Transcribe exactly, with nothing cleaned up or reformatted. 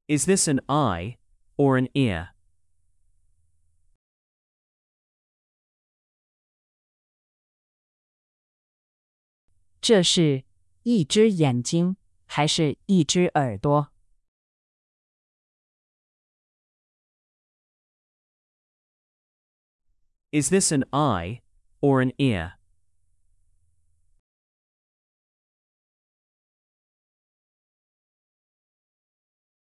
Is this an eye or an ear? 这是一只眼睛还是一只耳朵？ Is this an eye or an ear?